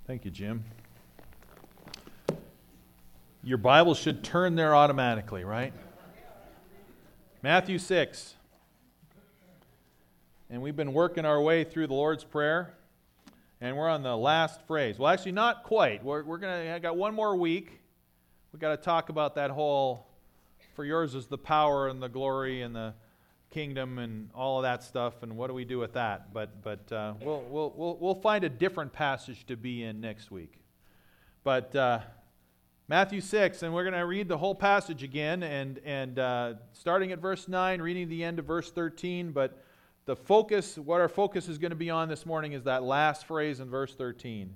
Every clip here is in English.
Thank you, Jim. Your Bible should turn there automatically, right? Matthew 6. And we've been working our way through the Lord's Prayer, and we're on the last phrase. Well, actually, not quite. I got one more week. We've got to talk about that whole, for yours is the power and the glory and the kingdom and all of that stuff, and what do we do with that? But we'll find a different passage to be in next week. But Matthew 6, and we're going to read the whole passage again, and starting at verse 9, reading the end of verse 13. But the focus, what our focus is going to be on this morning, is that last phrase in verse 13.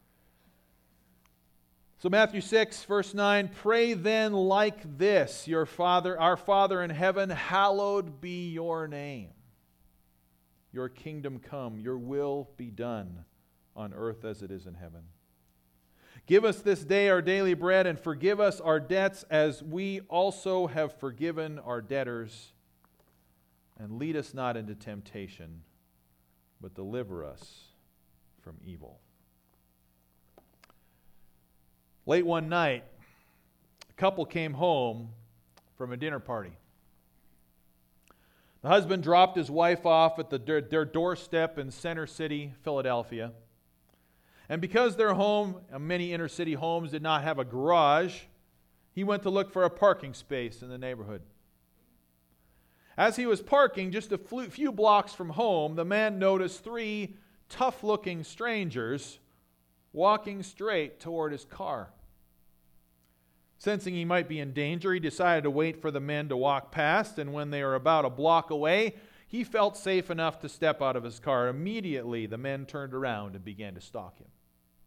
So Matthew 6, verse 9, "Pray then like this, our Father in heaven, hallowed be your name. Your kingdom come, your will be done on earth as it is in heaven. Give us this day our daily bread, and forgive us our debts as we also have forgiven our debtors. And lead us not into temptation, but deliver us from evil." Late one night, a couple came home from a dinner party. The husband dropped his wife off at their doorstep in Center City, Philadelphia. And because their home, many inner city homes, did not have a garage, he went to look for a parking space in the neighborhood. As he was parking just a few blocks from home, the man noticed three tough-looking strangers walking straight toward his car. Sensing he might be in danger, he decided to wait for the men to walk past, and when they were about a block away, he felt safe enough to step out of his car. Immediately, the men turned around and began to stalk him.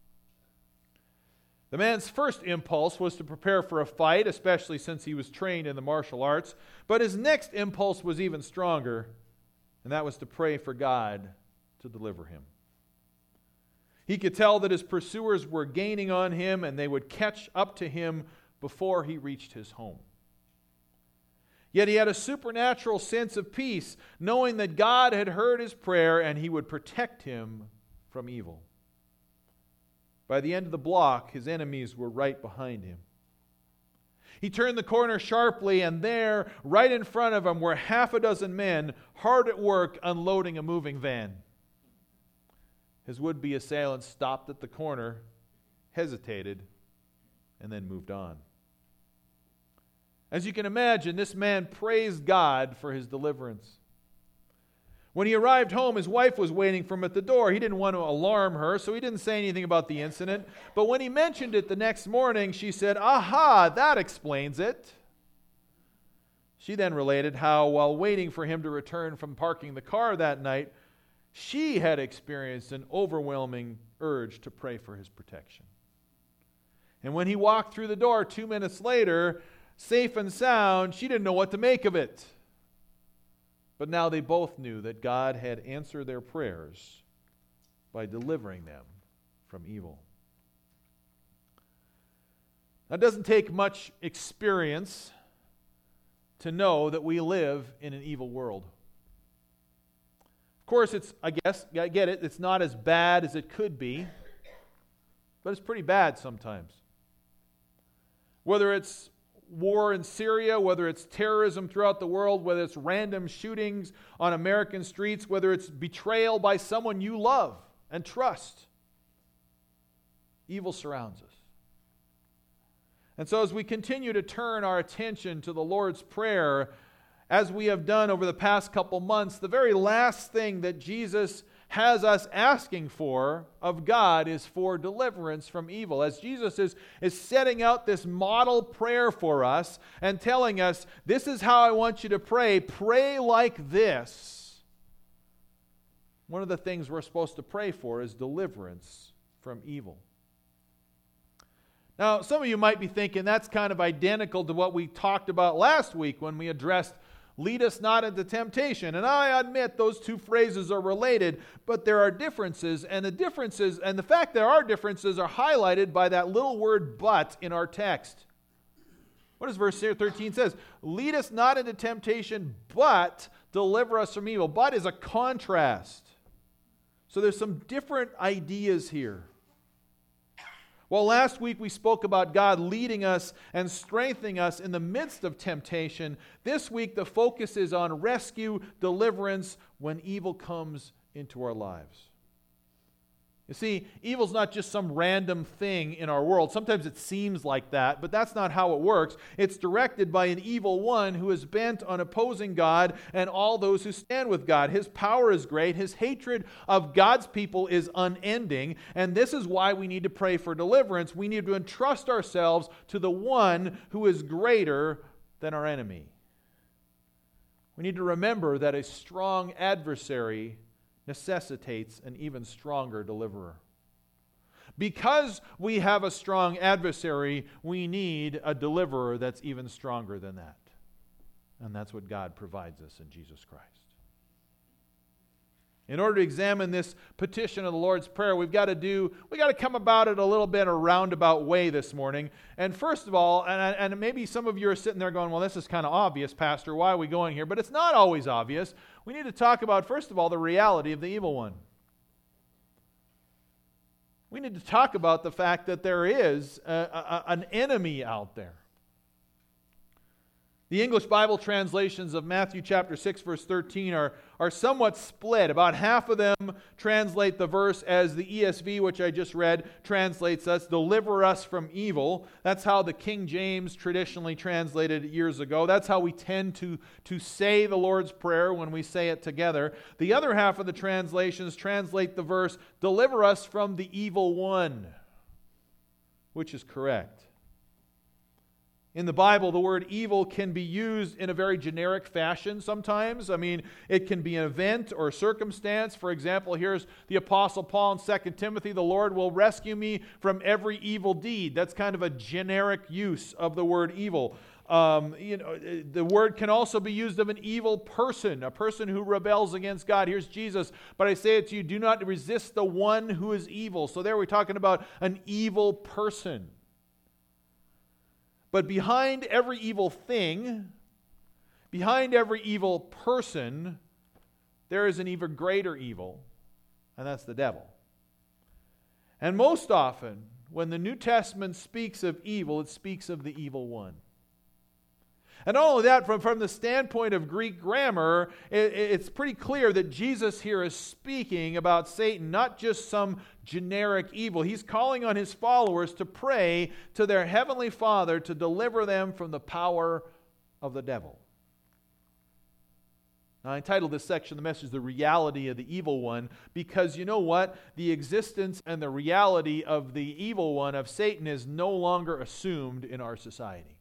The man's first impulse was to prepare for a fight, especially since he was trained in the martial arts, but his next impulse was even stronger, and that was to pray for God to deliver him. He could tell that his pursuers were gaining on him, and they would catch up to him before he reached his home. Yet he had a supernatural sense of peace, knowing that God had heard his prayer and he would protect him from evil. By the end of the block, his enemies were right behind him. He turned the corner sharply, and there, right in front of him, were half a dozen men hard at work unloading a moving van. His would-be assailants stopped at the corner, hesitated, and then moved on. As you can imagine, this man praised God for his deliverance. When he arrived home, his wife was waiting for him at the door. He didn't want to alarm her, so he didn't say anything about the incident. But when he mentioned it the next morning, she said, "Aha, that explains it." She then related how, while waiting for him to return from parking the car that night, she had experienced an overwhelming urge to pray for his protection. And when he walked through the door 2 minutes later, safe and sound, she didn't know what to make of it. But now they both knew that God had answered their prayers by delivering them from evil. Now, it doesn't take much experience to know that we live in an evil world. Of course, I get it, it's not as bad as it could be, but it's pretty bad sometimes. Whether it's war in Syria, whether it's terrorism throughout the world, whether it's random shootings on American streets, whether it's betrayal by someone you love and trust, evil surrounds us. And so as we continue to turn our attention to the Lord's Prayer, as we have done over the past couple months, the very last thing that Jesus has us asking for of God is for deliverance from evil. As Jesus is setting out this model prayer for us and telling us, this is how I want you to pray. Pray like this. One of the things we're supposed to pray for is deliverance from evil. Now, some of you might be thinking that's kind of identical to what we talked about last week when we addressed "lead us not into temptation." And I admit those two phrases are related, but there are differences, and the fact there are differences are highlighted by that little word "but" in our text. What does verse 13 says? "Lead us not into temptation, but deliver us from evil." But is a contrast. So there's some different ideas here. Well, last week we spoke about God leading us and strengthening us in the midst of temptation. This week the focus is on rescue, deliverance when evil comes into our lives. You see, evil's not just some random thing in our world. Sometimes it seems like that, but that's not how it works. It's directed by an evil one who is bent on opposing God and all those who stand with God. His power is great. His hatred of God's people is unending. And this is why we need to pray for deliverance. We need to entrust ourselves to the one who is greater than our enemy. We need to remember that a strong adversary necessitates an even stronger deliverer. Because we have a strong adversary, we need a deliverer that's even stronger than that. And that's what God provides us in Jesus Christ. In order to examine this petition of the Lord's Prayer, we've got to come about it a little bit a roundabout way this morning. And first of all, and maybe some of you are sitting there going, well, this is kind of obvious, Pastor. Why are we going here? But it's not always obvious. We need to talk about, first of all, the reality of the evil one. We need to talk about the fact that there is an enemy out there. The English Bible translations of Matthew chapter 6, verse 13 are somewhat split. About half of them translate the verse as the ESV, which I just read, translates us, deliver us from evil. That's how the King James traditionally translated it years ago. That's how we tend to say the Lord's Prayer when we say it together. The other half of the translations translate the verse, deliver us from the evil one, which is correct. In the Bible, the word evil can be used in a very generic fashion sometimes. I mean, it can be an event or circumstance. For example, here's the Apostle Paul in 2 Timothy, the Lord will rescue me from every evil deed. That's kind of a generic use of the word evil. The word can also be used of an evil person, a person who rebels against God. Here's Jesus, but I say it to you, do not resist the one who is evil. So there we're talking about an evil person. But behind every evil thing, behind every evil person, there is an even greater evil, and that's the devil. And most often, when the New Testament speaks of evil, it speaks of the evil one. And not only that, from the standpoint of Greek grammar, it's pretty clear that Jesus here is speaking about Satan, not just some generic evil. He's calling on his followers to pray to their heavenly Father to deliver them from the power of the devil. Now, I entitled this section of the message, The Reality of the Evil One, because you know what? The existence and the reality of the evil one, of Satan, is no longer assumed in our society.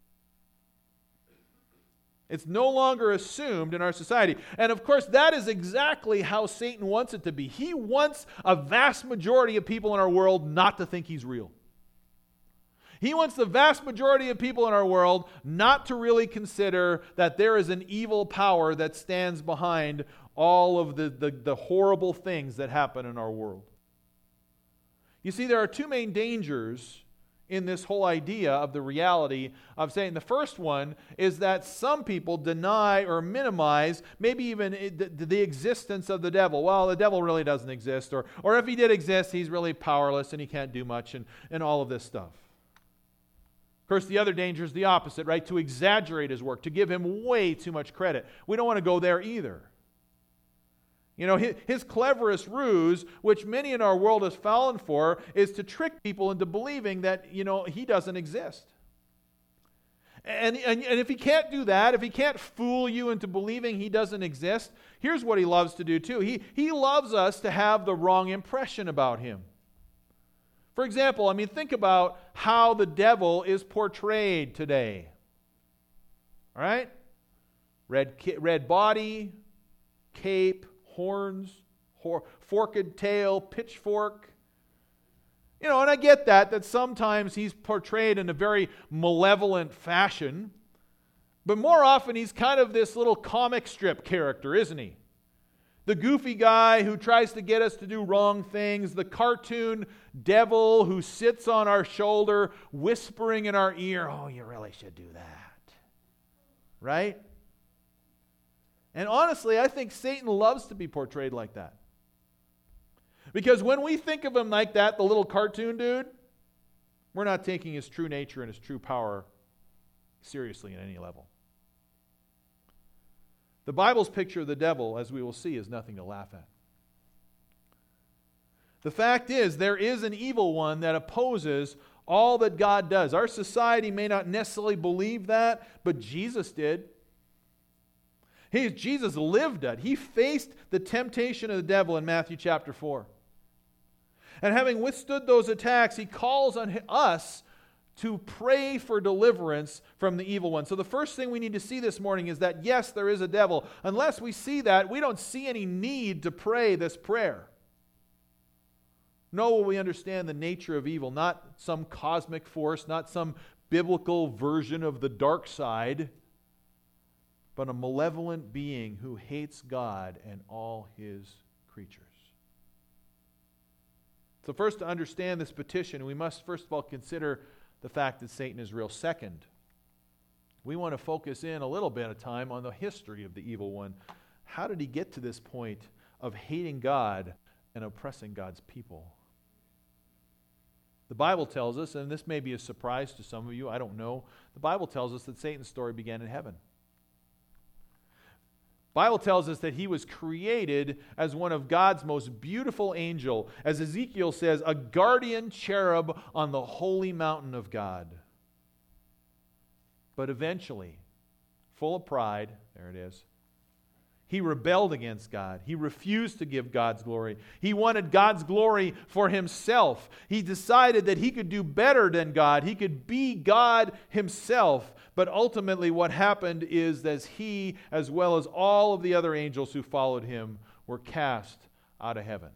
It's no longer assumed in our society. And of course, that is exactly how Satan wants it to be. He wants a vast majority of people in our world not to think he's real. He wants the vast majority of people in our world not to really consider that there is an evil power that stands behind all of the horrible things that happen in our world. You see, there are two main dangers in this whole idea of the reality of Satan. The first one is that some people deny or minimize maybe even the existence of the devil. Well, the devil really doesn't exist, or if he did exist, he's really powerless and he can't do much and all of this stuff. Of course, the other danger is the opposite, right? To exaggerate his work, to give him way too much credit. We don't want to go there either. You know, his cleverest ruse, which many in our world has fallen for, is to trick people into believing that, you know, he doesn't exist. And if he can't do that, if he can't fool you into believing he doesn't exist, here's what he loves to do too. He loves us to have the wrong impression about him. For example, I mean, think about how the devil is portrayed today. All right? Red body, cape, horns, forked tail, pitchfork. You know, and I get that sometimes he's portrayed in a very malevolent fashion, but more often he's kind of this little comic strip character, isn't he? The goofy guy who tries to get us to do wrong things, the cartoon devil who sits on our shoulder whispering in our ear, oh, you really should do that. Right? And honestly, I think Satan loves to be portrayed like that. Because when we think of him like that, the little cartoon dude, We're not taking his true nature and his true power seriously at any level. The Bible's picture of the devil, as we will see, is nothing to laugh at. The fact is, there is an evil one that opposes all that God does. Our society may not necessarily believe that, but Jesus did. Jesus lived it. He faced the temptation of the devil in Matthew chapter 4. And having withstood those attacks, he calls on us to pray for deliverance from the evil one. So the first thing we need to see this morning is that, yes, there is a devil. Unless we see that, we don't see any need to pray this prayer. Nor will we understand the nature of evil, not some cosmic force, not some biblical version of the dark side, but a malevolent being who hates God and all his creatures. So first, to understand this petition, we must first of all consider the fact that Satan is real. Second, we want to focus in a little bit of time on the history of the evil one. How did he get to this point of hating God and oppressing God's people? The Bible tells us, and this may be a surprise to some of you, I don't know, the Bible tells us that Satan's story began in heaven. The Bible tells us that he was created as one of God's most beautiful angels, as Ezekiel says, a guardian cherub on the holy mountain of God. But eventually, full of pride, there it is, he rebelled against God. He refused to give God's glory. He wanted God's glory for himself. He decided that he could do better than God. He could be God himself. But ultimately what happened is that he, as well as all of the other angels who followed him, were cast out of heaven.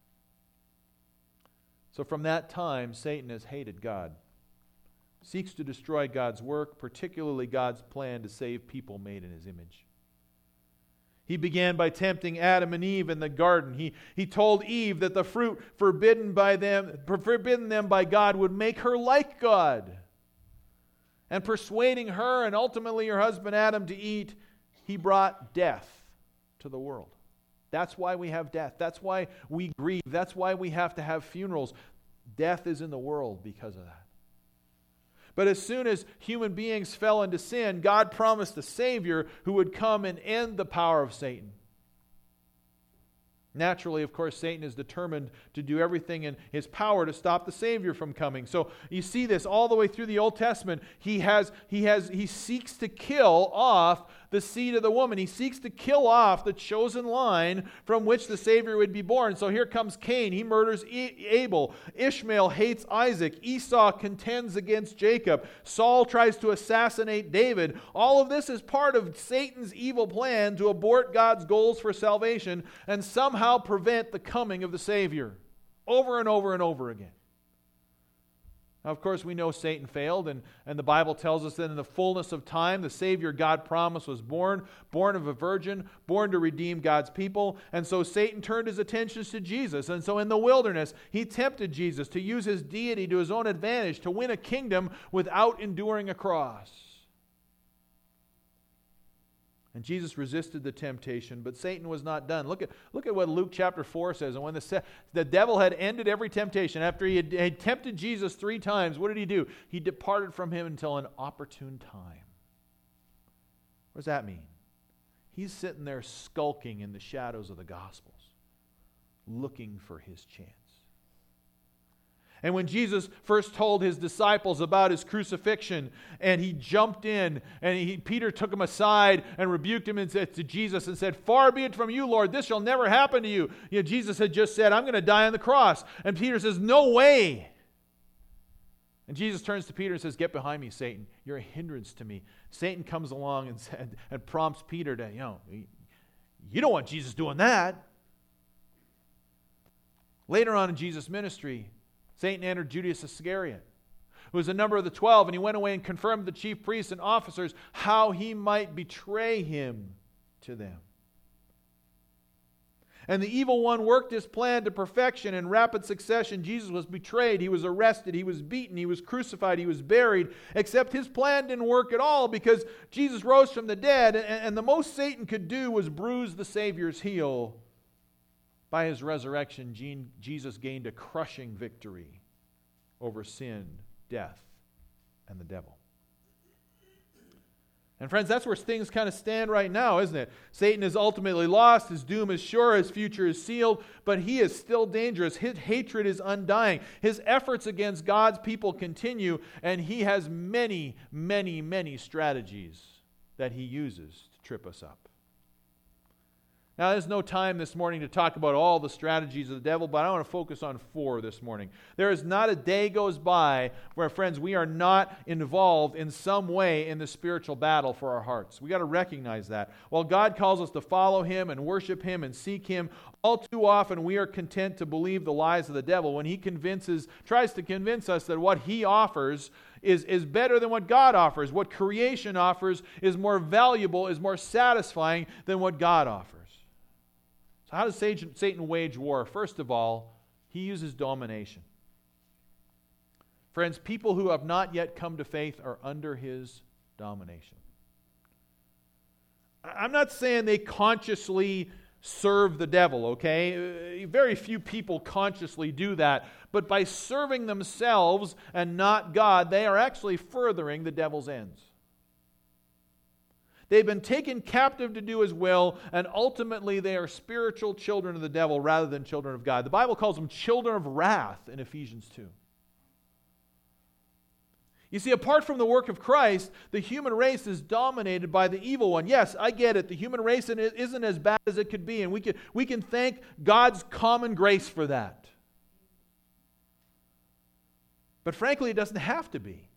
So from that time, Satan has hated God, seeks to destroy God's work, particularly God's plan to save people made in his image. He began by tempting Adam and Eve in the garden. He told Eve that the fruit forbidden them by God would make her like God. And persuading her and ultimately her husband Adam to eat, he brought death to the world. That's why we have death. That's why we grieve. That's why we have to have funerals. Death is in the world because of that. But as soon as human beings fell into sin, God promised a Savior who would come and end the power of Satan. Naturally, of course, Satan is determined to do everything in his power to stop the Savior from coming. So you see this all the way through the Old Testament. He seeks to kill off the seed of the woman. He seeks to kill off the chosen line from which the Savior would be born. So here comes Cain. He murders Abel. Ishmael hates Isaac. Esau contends against Jacob. Saul tries to assassinate David. All of this is part of Satan's evil plan to abort God's goals for salvation and somehow prevent the coming of the Savior. Over and over and over again. Now, of course, we know Satan failed, and the Bible tells us that in the fullness of time, the Savior God promised was born of a virgin, born to redeem God's people. And so Satan turned his attentions to Jesus. And so in the wilderness, he tempted Jesus to use his deity to his own advantage, to win a kingdom without enduring a cross. And Jesus resisted the temptation, but Satan was not done. Look at what Luke chapter 4 says. And when the devil had ended every temptation, after he had tempted Jesus 3 times, what did he do? He departed from him until an opportune time. What does that mean? He's sitting there skulking in the shadows of the Gospels, looking for his chance. And when Jesus first told his disciples about his crucifixion, and he jumped in, and Peter took him aside and rebuked him and said to Jesus and said, "Far be it from you, Lord, this shall never happen to you." Jesus had just said, "I'm going to die on the cross." And Peter says, "No way." And Jesus turns to Peter and says, "Get behind me, Satan. You're a hindrance to me." Satan comes along and prompts Peter to, you don't want Jesus doing that. Later on in Jesus' ministry, Satan entered Judas Iscariot, who was a number of the 12, and he went away and confirmed with the chief priests and officers how he might betray him to them. And the evil one worked his plan to perfection in rapid succession. Jesus was betrayed, he was arrested, he was beaten, he was crucified, he was buried, except his plan didn't work at all because Jesus rose from the dead, and the most Satan could do was bruise the Savior's heel. By his resurrection, Jesus gained a crushing victory over sin death, and the devil. And friends, that's where things kind of stand right now, isn't it? Satan is ultimately lost, his doom is sure, his future is sealed, but he is still dangerous. His hatred is undying. His efforts against God's people continue, and he has many, many, many strategies that he uses to trip us up. Now, there's no time this morning to talk about all the strategies of the devil, but I want to focus on 4 this morning. There is not a day goes by where, friends, we are not involved in some way in the spiritual battle for our hearts. We got to recognize that. While God calls us to follow him and worship him and seek him, all too often we are content to believe the lies of the devil when he tries to convince us that what he offers is better than what God offers. What creation offers is more valuable, is more satisfying than what God offers. So how does Satan wage war? First of all, he uses domination. Friends, people who have not yet come to faith are under his domination. I'm not saying they consciously serve the devil, okay? Very few people consciously do that. But by serving themselves and not God, they are actually furthering the devil's ends. They've been taken captive to do his will, and ultimately they are spiritual children of the devil rather than children of God. The Bible calls them children of wrath in Ephesians 2. You see, apart from the work of Christ, the human race is dominated by the evil one. Yes, I get it. The human race isn't as bad as it could be, and we can thank God's common grace for that. But frankly, it doesn't have to be.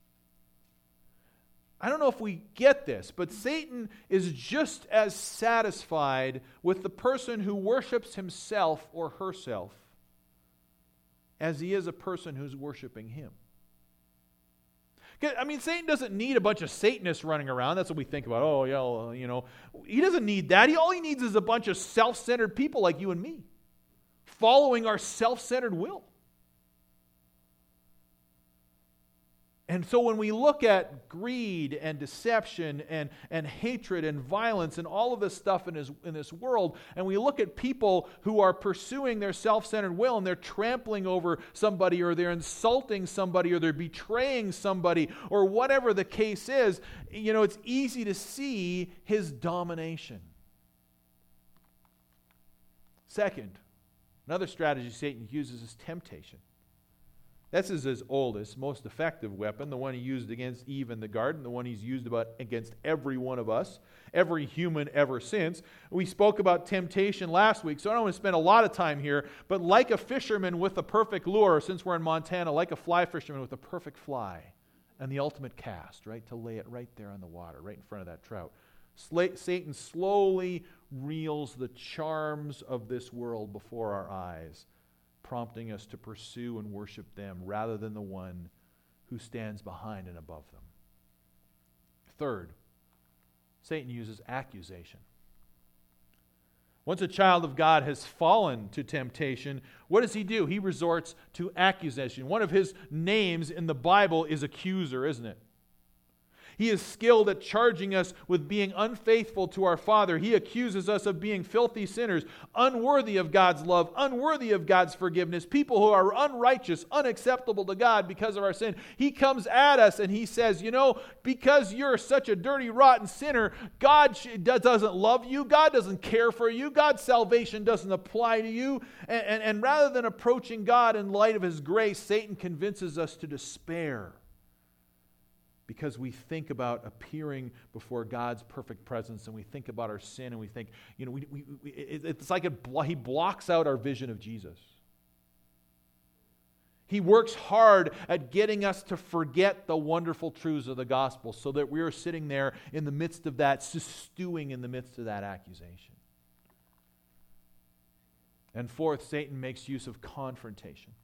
I don't know if we get this, but Satan is just as satisfied with the person who worships himself or herself as he is a person who's worshiping him. I mean, Satan doesn't need a bunch of Satanists running around. That's what we think about. Oh, yeah, well, you know. He doesn't need that. All he needs is a bunch of self-centered people like you and me, following our self-centered will. And so when we look at greed and deception and hatred and violence and all of this stuff in this world, and we look at people who are pursuing their self-centered will and they're trampling over somebody or they're insulting somebody or they're betraying somebody or whatever the case is, you know, it's easy to see his domination. Second, another strategy Satan uses is temptation. This is his oldest, most effective weapon, the one he used against Eve in the garden, the one he's used against every one of us, every human ever since. We spoke about temptation last week, so I don't want to spend a lot of time here, but like a fisherman with a perfect lure, since we're in Montana, like a fly fisherman with a perfect fly and the ultimate cast, right, to lay it right there on the water, right in front of that trout. Satan slowly reels the charms of this world before our eyes, prompting us to pursue and worship them rather than the one who stands behind and above them. Third, Satan uses accusation. Once a child of God has fallen to temptation, what does he do? He resorts to accusation. One of his names in the Bible is accuser, isn't it? He is skilled at charging us with being unfaithful to our Father. He accuses us of being filthy sinners, unworthy of God's love, unworthy of God's forgiveness, people who are unrighteous, unacceptable to God because of our sin. He comes at us and he says, you know, because you're such a dirty, rotten sinner, God doesn't love you. God doesn't care for you. God's salvation doesn't apply to you. And rather than approaching God in light of his grace, Satan convinces us to despair, because we think about appearing before God's perfect presence and we think about our sin and we think, you know, it's like he blocks out our vision of Jesus. He works hard at getting us to forget the wonderful truths of the gospel so that we are sitting there in the midst of that, stewing in the midst of that accusation. And fourth, Satan makes use of confrontation.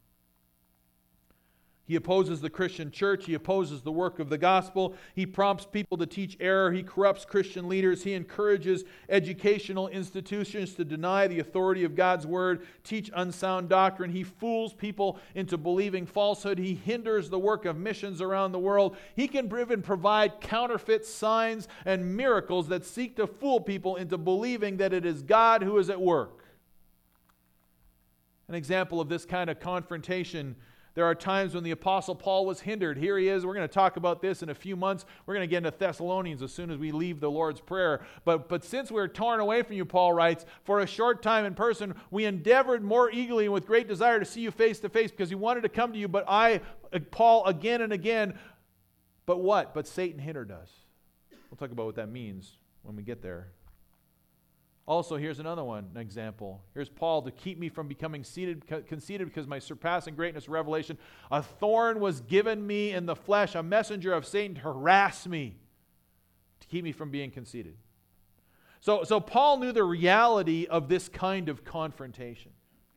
He opposes the Christian church. He opposes the work of the gospel. He prompts people to teach error. He corrupts Christian leaders. He encourages educational institutions to deny the authority of God's word, teach unsound doctrine. He fools people into believing falsehood. He hinders the work of missions around the world. He can even provide counterfeit signs and miracles that seek to fool people into believing that it is God who is at work. An example of this kind of confrontation There are times when the Apostle Paul was hindered. Here he is. We're going to talk about this in a few months. We're going to get into Thessalonians as soon as we leave the Lord's Prayer. But since we're torn away from you, Paul writes, for a short time in person, we endeavored more eagerly and with great desire to see you face to face because we wanted to come to you. But I, Paul, again and again, but what? But Satan hindered us. We'll talk about what that means when we get there. Also, here's another one, an example. Here's Paul, to keep me from becoming conceited because my surpassing greatness of revelation. A thorn was given me in the flesh, a messenger of Satan to harass me, to keep me from being conceited. So Paul knew the reality of this kind of confrontation.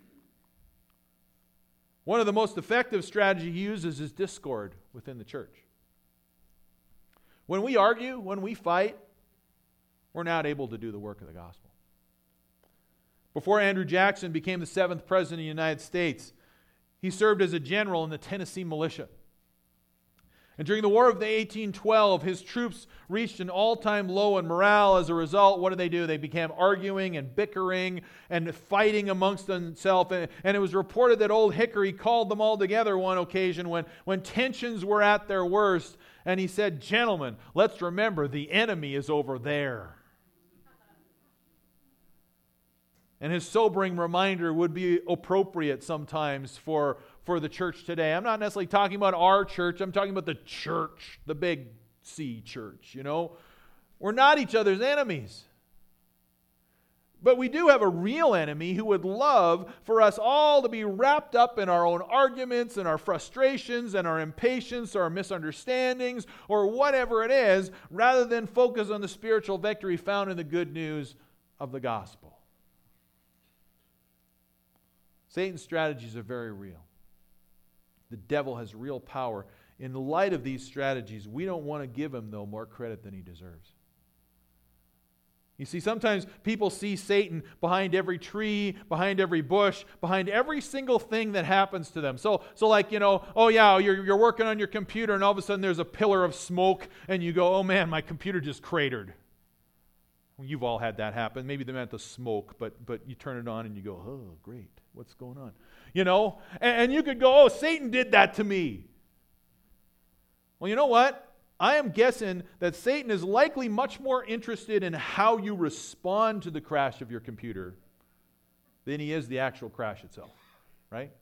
One of the most effective strategies he uses is discord within the church. When we argue, when we fight, we're not able to do the work of the gospel. Before Andrew Jackson became the 7th President of the United States, he served as a general in the Tennessee militia. And during the War of 1812, his troops reached an all-time low in morale. As a result, what did? They began arguing and bickering and fighting amongst themselves. And it was reported that Old Hickory called them all together one occasion when tensions were at their worst. And he said, "Gentlemen, let's remember the enemy is over there." And his sobering reminder would be appropriate sometimes for the church today. I'm not necessarily talking about our church. I'm talking about the church, the big C church, you know. We're not each other's enemies. But we do have a real enemy who would love for us all to be wrapped up in our own arguments and our frustrations and our impatience or our misunderstandings or whatever it is, rather than focus on the spiritual victory found in the good news of the gospel. Satan's strategies are very real. The devil has real power. In light of these strategies, we don't want to give him, though, more credit than he deserves. You see, sometimes people see Satan behind every tree, behind every bush, behind every single thing that happens to them. So like, you know, oh yeah, you're working on your computer and all of a sudden there's a pillar of smoke and you go, oh man, my computer just cratered. Well, you've all had that happen. Maybe they meant the smoke, but you turn it on and you go, oh, great. What's going on? You know? And you could go, oh, Satan did that to me. Well, you know what? I am guessing that Satan is likely much more interested in how you respond to the crash of your computer than he is the actual crash itself. Right?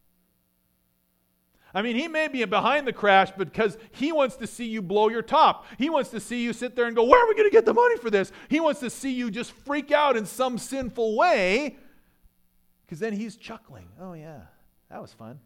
I mean, he may be behind the crash because he wants to see you blow your top. He wants to see you sit there and go, where are we going to get the money for this? He wants to see you just freak out in some sinful way. Because then he's chuckling. Oh, yeah, that was fun.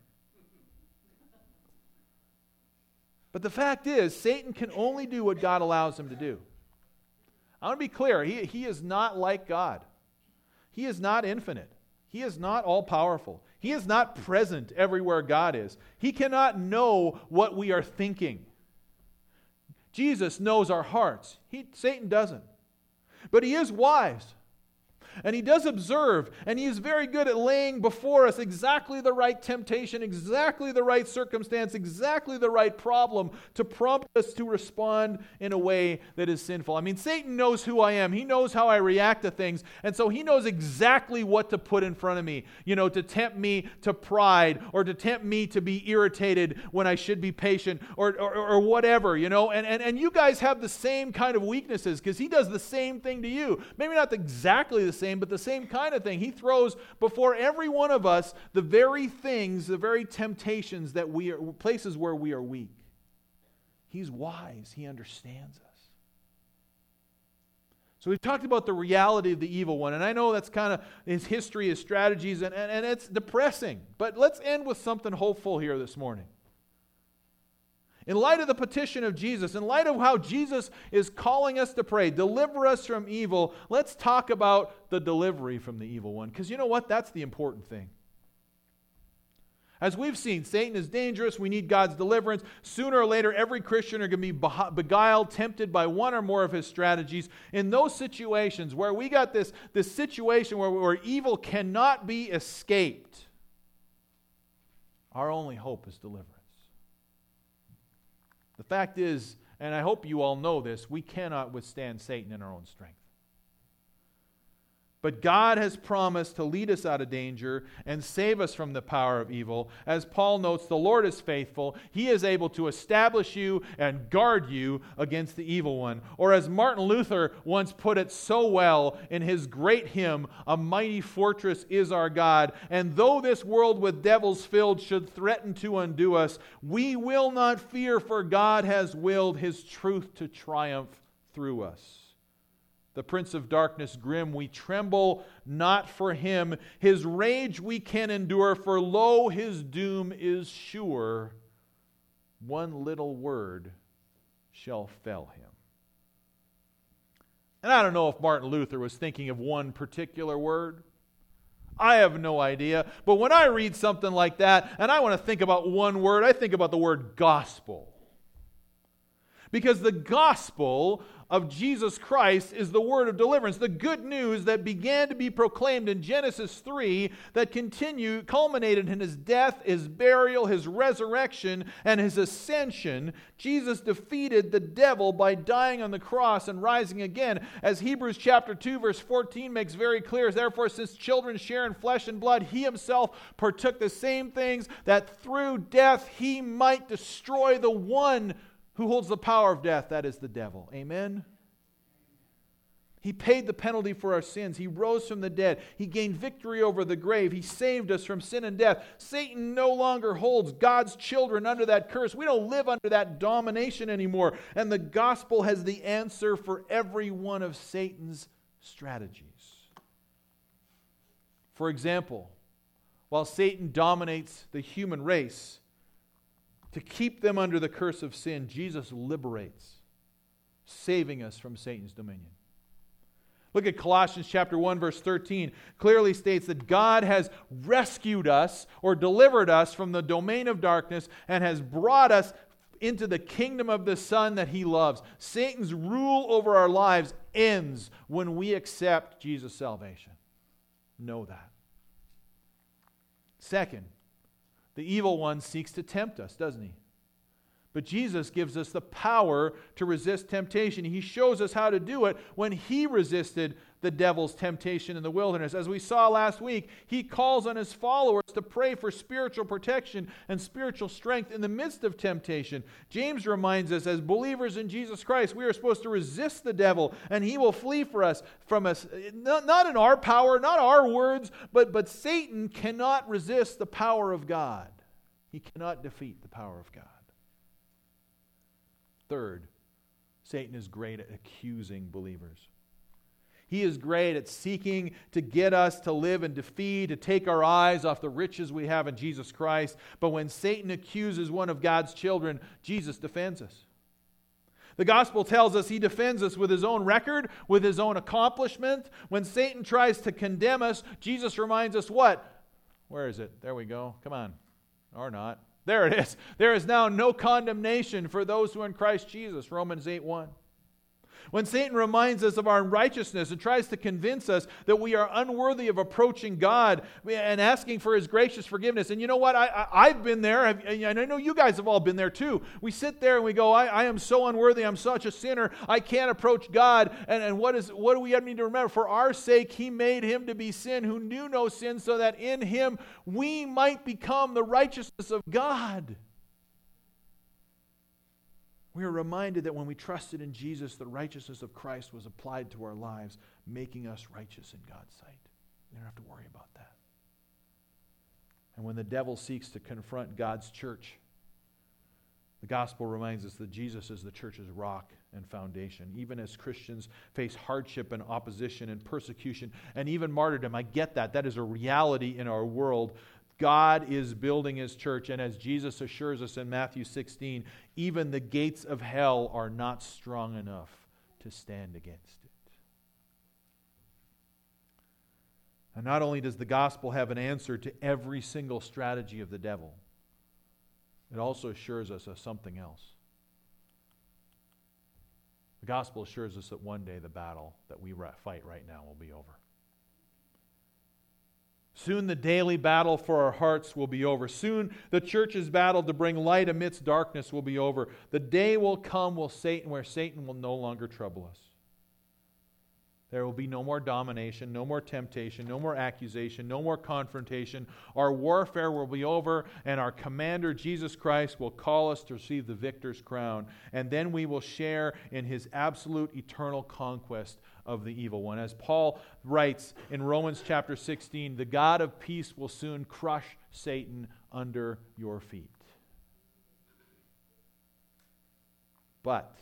But the fact is, Satan can only do what God allows him to do. I want to be clear. He is not like God. He is not infinite. He is not all-powerful. He is not present everywhere God is. He cannot know what we are thinking. Jesus knows our hearts. Satan doesn't. But he is wise. And he does observe, and he is very good at laying before us exactly the right temptation, exactly the right circumstance, exactly the right problem to prompt us to respond in a way that is sinful. I mean, Satan knows who I am. He knows how I react to things, and so he knows exactly what to put in front of me, you know, to tempt me to pride or to tempt me to be irritated when I should be patient or whatever, you know. And you guys have the same kind of weaknesses because he does the same thing to you. Maybe not exactly the same, but the same kind of thing. He throws before every one of us the very things, the very temptations that we are, places where we are weak. He's wise. He understands us. So we've talked about the reality of the evil one, and I know that's kind of his history, his strategies, and it's depressing. But let's end with something hopeful here this morning. In light of the petition of Jesus, in light of how Jesus is calling us to pray, deliver us from evil, let's talk about the delivery from the evil one. Because you know what? That's the important thing. As we've seen, Satan is dangerous. We need God's deliverance. Sooner or later, every Christian are going to be beguiled, tempted by one or more of his strategies. In those situations where we got this situation where evil cannot be escaped, our only hope is deliverance. The fact is, and I hope you all know this, we cannot withstand Satan in our own strength. But God has promised to lead us out of danger and save us from the power of evil. As Paul notes, the Lord is faithful. He is able to establish you and guard you against the evil one. Or as Martin Luther once put it so well in his great hymn, "A mighty fortress is our God, and though this world with devils filled should threaten to undo us, we will not fear, for God has willed His truth to triumph through us. The prince of darkness grim, we tremble not for him. His rage we can endure, for lo, his doom is sure. One little word shall fell him." And I don't know if Martin Luther was thinking of one particular word. I have no idea. But when I read something like that, and I want to think about one word, I think about the word gospel. Because the gospel of Jesus Christ is the word of deliverance, the good news that began to be proclaimed in Genesis 3 that culminated in His death, His burial, His resurrection, and His ascension. Jesus defeated the devil by dying on the cross and rising again. As Hebrews chapter 2 verse 14 makes very clear, therefore since children share in flesh and blood, He Himself partook the same things, that through death He might destroy the one who holds the power of death, that is the devil. Amen? He paid the penalty for our sins. He rose from the dead. He gained victory over the grave. He saved us from sin and death. Satan no longer holds God's children under that curse. We don't live under that domination anymore. And the gospel has the answer for every one of Satan's strategies. For example, while Satan dominates the human race, to keep them under the curse of sin, Jesus liberates, saving us from Satan's dominion. Look at Colossians chapter 1, verse 13. Clearly states that God has rescued us or delivered us from the domain of darkness and has brought us into the kingdom of the Son that He loves. Satan's rule over our lives ends when we accept Jesus' salvation. Know that. Second, the evil one seeks to tempt us, doesn't he? But Jesus gives us the power to resist temptation. He shows us how to do it when He resisted the devil's temptation in the wilderness. As we saw last week, He calls on His followers to pray for spiritual protection and spiritual strength in the midst of temptation. James reminds us, as believers in Jesus Christ, we are supposed to resist the devil and he will flee from us. Not in our power, not our words, but Satan cannot resist the power of God. He cannot defeat the power of God. Third, Satan is great at accusing believers. He is great at seeking to get us to live in defeat, to take our eyes off the riches we have in Jesus Christ. But when Satan accuses one of God's children, Jesus defends us. The gospel tells us He defends us with His own record, with His own accomplishment. When Satan tries to condemn us, Jesus reminds us what? Where is it? There we go. Come on. Or not. There it is. There is now no condemnation for those who are in Christ Jesus. Romans 8:1. When Satan reminds us of our unrighteousness and tries to convince us that we are unworthy of approaching God and asking for His gracious forgiveness. And you know what? I've been there, and I know you guys have all been there too. We sit there and we go, I am so unworthy. I'm such a sinner. I can't approach God. And what do we need to remember? For our sake, He made Him to be sin who knew no sin, so that in Him we might become the righteousness of God. We are reminded that when we trusted in Jesus, the righteousness of Christ was applied to our lives, making us righteous in God's sight. We don't have to worry about that. And when the devil seeks to confront God's church, the gospel reminds us that Jesus is the church's rock and foundation. Even as Christians face hardship and opposition and persecution and even martyrdom, I get that. That is a reality in our world. God is building His church, and as Jesus assures us in Matthew 16, even the gates of hell are not strong enough to stand against it. And not only does the gospel have an answer to every single strategy of the devil, it also assures us of something else. The gospel assures us that one day the battle that we fight right now will be over. Soon the daily battle for our hearts will be over. Soon the church's battle to bring light amidst darkness will be over. The day will come where Satan will no longer trouble us. There will be no more domination, no more temptation, no more accusation, no more confrontation. Our warfare will be over, and our commander, Jesus Christ, will call us to receive the victor's crown. And then we will share in his absolute eternal conquest of the evil one. As Paul writes in Romans chapter 16, the God of peace will soon crush Satan under your feet. But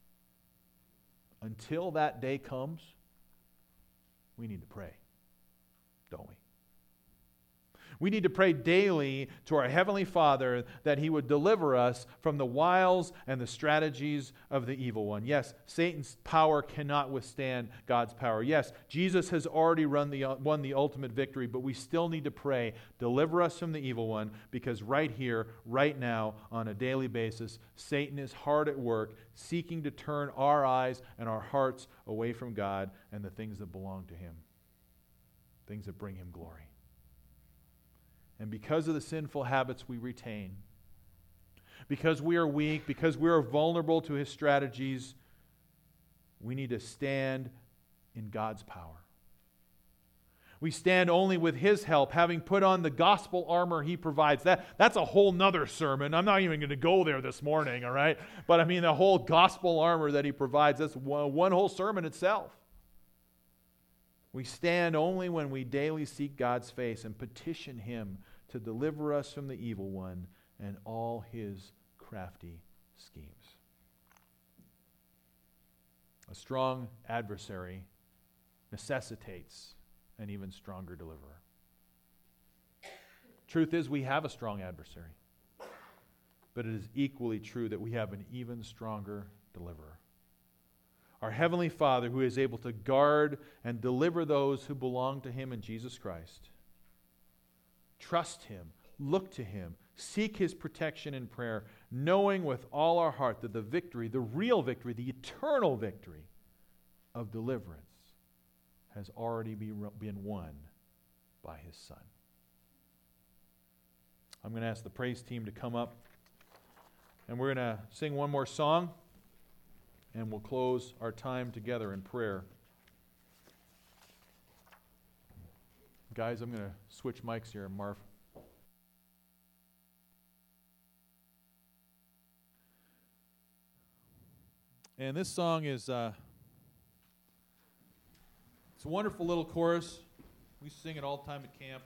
until that day comes, we need to pray, don't we? We need to pray daily to our Heavenly Father that He would deliver us from the wiles and the strategies of the evil one. Yes, Satan's power cannot withstand God's power. Yes, Jesus has already won the ultimate victory, but we still need to pray, deliver us from the evil one, because right here, right now, on a daily basis, Satan is hard at work, seeking to turn our eyes and our hearts away from God and the things that belong to Him, things that bring Him glory. And because of the sinful habits we retain, because we are weak, because we are vulnerable to his strategies, we need to stand in God's power. We stand only with his help, having put on the gospel armor he provides. That's a whole nother sermon. I'm not even going to go there this morning, all right? But I mean, the whole gospel armor that he provides, that's one whole sermon itself. We stand only when we daily seek God's face and petition him to deliver us from the evil one and all his crafty schemes. A strong adversary necessitates an even stronger deliverer. Truth is, we have a strong adversary, but it is equally true that we have an even stronger deliverer. Our Heavenly Father, who is able to guard and deliver those who belong to him in Jesus Christ. Trust him, look to him, seek his protection in prayer, knowing with all our heart that the victory, the real victory, the eternal victory of deliverance has already been won by his Son. I'm going to ask the praise team to come up, and we're going to sing one more song, and we'll close our time together in prayer. Guys, I'm going to switch mics here, Marv. And this song is, it's a wonderful little chorus. We sing it all the time at camp.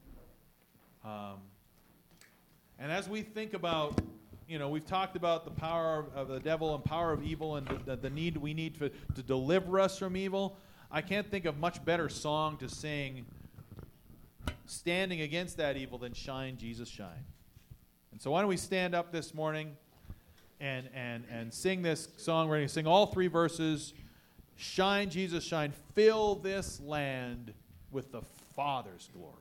And as we think about, we've talked about the power of the devil and power of evil and the need we need to deliver us from evil. I can't think of much better song to sing standing against that evil than Shine, Jesus, Shine. And so why don't we stand up this morning and sing this song. We're going to sing all three verses. Shine, Jesus, shine. Fill this land with the Father's glory.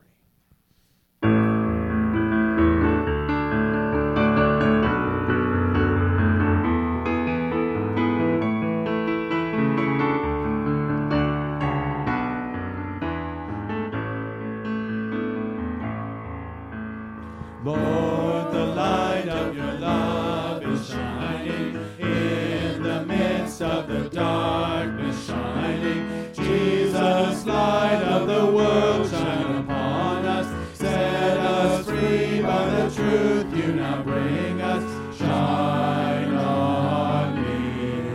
Lord, the light of your love is shining in the midst of the darkness shining. Jesus, light of the world, shine upon us. Set us free by the truth you now bring us. Shine on me.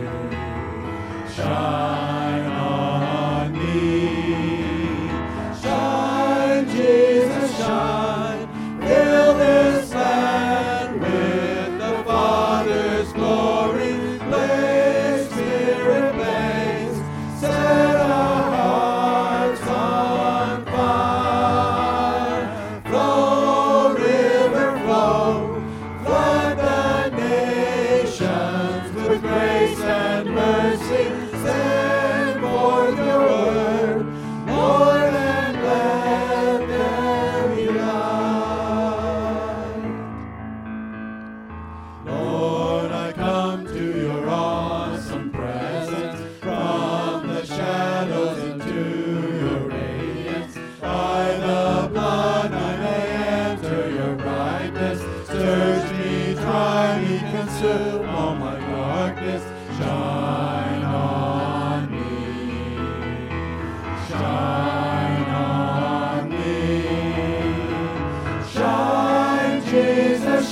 Shine on me. Shine, Jesus, shine. Fill this land with the Father's glory. Blaze, Spirit, blaze. Set our hearts on fire. Flow, river, flow. Flow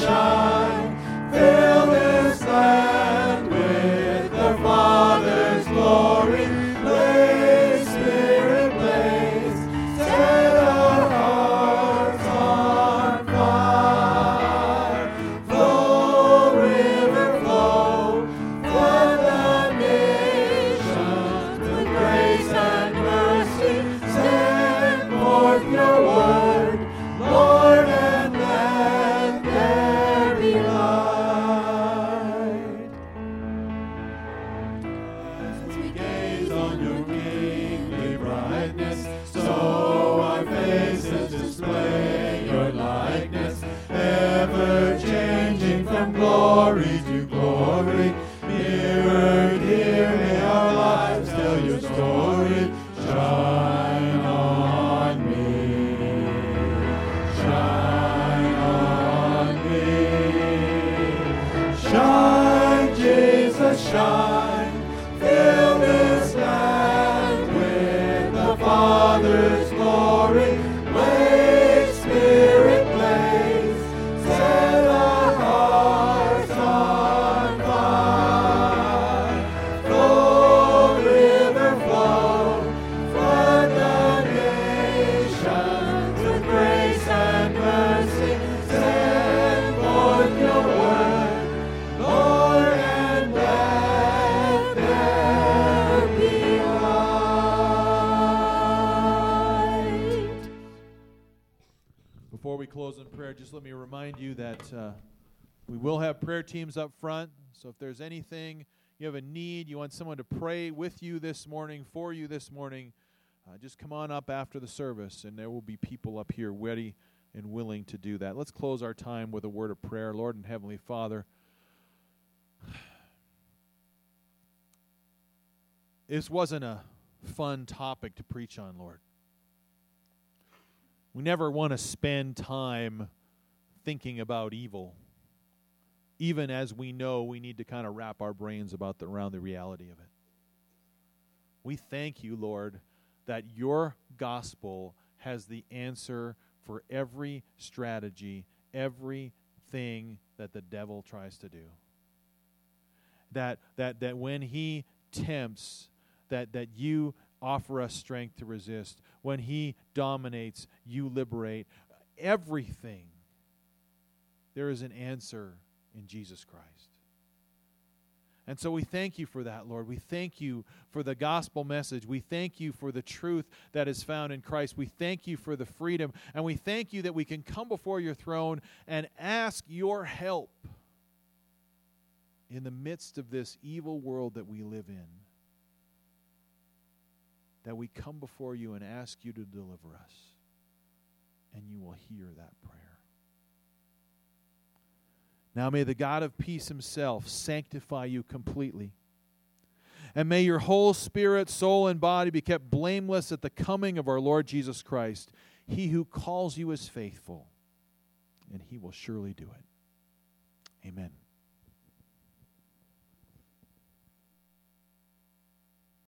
shine. Fill this land with the Father's glory. Blaze, Spirit, blaze. Set our hearts on fire. Flow, river, flow. Flood the nations with grace and mercy. Send forth your word, Lord, and let there be light. As we gaze on your kingly brightness, so our faces display your likeness, ever changing from glory to glory. Nearer, dear, may our lives tell your story. Shine on me, shine on me. Shine, Jesus, shine. Fill this land with the Father's glory. Blaze, Spirit, blaze. Set our hearts on fire. Flow, river, flow. Flood the nations with grace and mercy. Send forth your word, Lord, and let there be light. Before we close in prayer, just let me remind you that we will have prayer teams up front. So if there's anything, you have a need, you want someone to pray with you this morning, for you this morning, just come on up after the service, and there will be people up here ready and willing to do that. Let's close our time with a word of prayer. Lord and Heavenly Father, this wasn't a fun topic to preach on, Lord. We never want to spend time thinking about evil, even as we know we need to kind of wrap our brains around the reality of it. We thank you, Lord, that your gospel has the answer for every strategy, everything that the devil tries to do. That when he tempts, that you offer us strength to resist. When he dominates, you liberate. Everything, there is an answer in Jesus Christ. And so we thank you for that, Lord. We thank you for the gospel message. We thank you for the truth that is found in Christ. We thank you for the freedom. And we thank you that we can come before your throne and ask your help in the midst of this evil world that we live in. That we come before you and ask you to deliver us. And you will hear that prayer. Now may the God of peace himself sanctify you completely. And may your whole spirit, soul, and body be kept blameless at the coming of our Lord Jesus Christ. He who calls you is faithful, and he will surely do it. Amen.